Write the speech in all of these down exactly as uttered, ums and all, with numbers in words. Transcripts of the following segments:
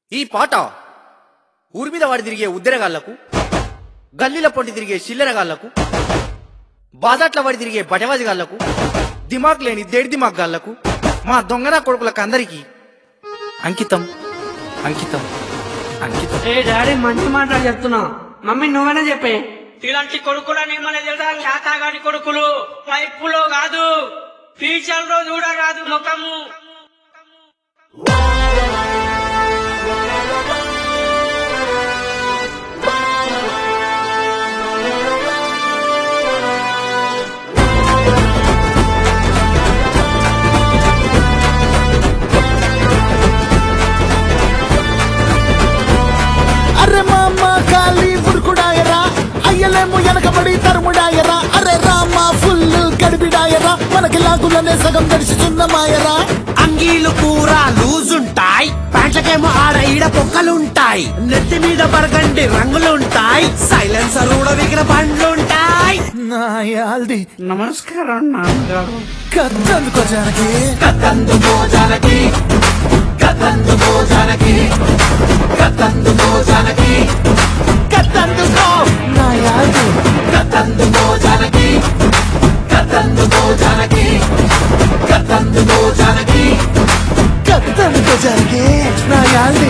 ఈ పాట ఊరి మీద వాడి తిరిగే ఉద్దెరగాళ్లకు, గల్లీల పొంటి తిరిగే చిల్లరగాళ్లకు, బాజాట్ల వాడి తిరిగే బటవాజిగాళ్లకు, దిమాగ్ లేని దేడి దిమాగ్ గాళ్లకు, మా దొంగన కొడుకులకు అందరికీ అంకితం అంకితం అంకితం. ఏ డాడీ మంచి మాటలు చెప్తున్నా, మమ్మీ నువ్వైనా చెప్పే. ఇలాంటి కొడుకులని మన తెలుసా? శాతాగాడి కొడుకులు వైపులో కాదు, ఫ్యూచర్ లో చూడరాదు ముఖము. అరే మామ ఖాళీ ఉరుకుడాయరా, అయ్యలేమో వెనకబడి తరుముడాయరా. అరే రామ ఫుల్ గడిబిడాయరా, మనకి లాగులనే సగం గడిచిచున్నమాయరా. అంగీలు పూరా లూజుంటాయి, ప్యాంట్లకేమో ఆడ ఈడ పొక్కలుంటాయి, నెత్తి మీద బరగండి రంగులుంటాయి, సైలెన్సర్ ఊడవిగిన బండ్లుంటాయి. నాయాల్ది నమస్కారం నాన్నగారు. కత్తందుకో జానకి, కత్తందుకో జానకి, కత్తందుకో జానకి, కత్తందుకో జానకి, కత్తందుకో నాయాల్ది కత్తందుకో జానకి, కత్తందుకో జానకి, కత్తందుకో జానకి. కత్తందుకో జానకి నాయాల్ది.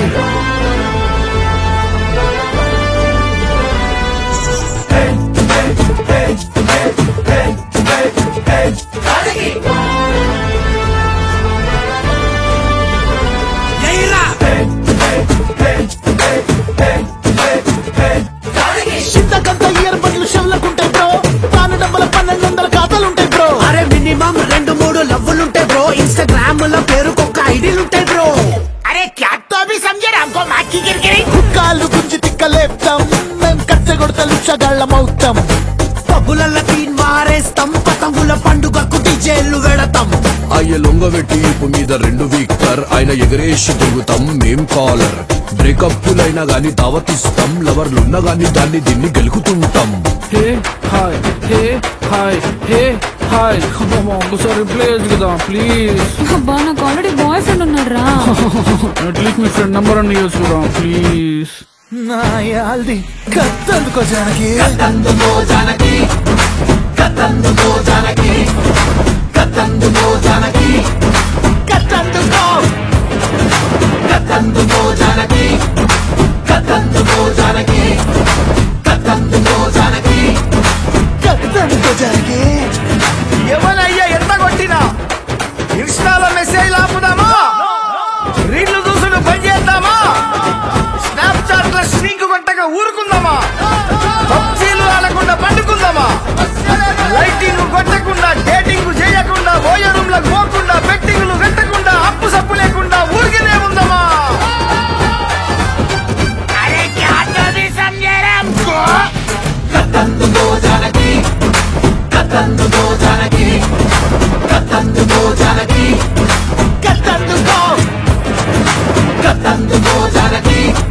చింతకంత ఇయర్ బదులు షెవ్లకుంటాయి బ్రో, తాను డబ్బల పన్నెండు వందల ఖాతాలుంటాయి బ్రో. అరే మినిమం రెండు మూడు లవ్వులుంటాయి బ్రో, ఇన్స్టాగ్రామ్ లో పేరుకొక్క ఐడీలుంటాయి బ్రో. అరే క్యాట్తో అభి సంజరా అంకో మాకి గిరిగిరి. కుక్కాలు గుంజి తిక్కలేపుతాం, మేం కచ్చగొడత లుచ్చగాళ్ళమవుతాం. పబ్బులల్ల తీన్ మారేస్తాం, పతంగుల పండుగకు డిజేలు వెడతాం. అయ్య లొంగబెట్టి ఇప్పు మీద రెండు వీక్టర్, ఆయన ఎగరేసి తిరుగుతాం మేం కాలర్. బ్రేకప్పులైనా గాని దావతిస్తాం, లవర్లున్నా గాని దాన్ని దీన్ని గెలుకుతుంటాం. Hey hi hey hi hey hi ఒకసారి రిప్లై చేయొచ్చు కదా ప్లీజ్. అబ్బా నాకు ఆల్రెడీ బాయ్ ఫ్రెండ్ ఉన్నాడు రా. అట్లీస్ట్ మీ ఫ్రెండ్ నెంబర్ అని ఇవ్వచ్చు కదా ప్లీజ్. నాయాల్ది కత్తందుకో జానకి, కత్తందుకో జానకి, కత్తందుకో జానకి, కత్తందుకో జానకి, కత్తందుకో కత్తందుకో జానకి, కత్తందుకో జానకి, కత్తందుకో జానకి. కత్తందుకో జానకి. ఎవరయ్యా ఎంత కొట్టినా ఇన్స్టాలో మెసేజ్ ఆపుదామా, రీళ్లు చూసుడు పని చేద్దామా, స్నాప్చాట్ లో స్ట్రీక్ కొట్టగా ఊరుకుందామా, పబ్జీలు ఆడకుండా పండుకుందామా, లైటింగ్ కొట్టకుండా డేటింగ్ చేయకుండా ఓయో రూమ్ లకు పోకుండా బెట్టింగ్లు కట్టకుండా అప్పు సప్పు లేకుండా ఊరికినే ఉందామా. అరే క్యాట్తో అభి సంజరా అంకో. కత్తందుకో జానకి, కత్తందుకో జానకి, కత్తందుకో జానకి, కత్తందుకో కత్తందుకో జానకి.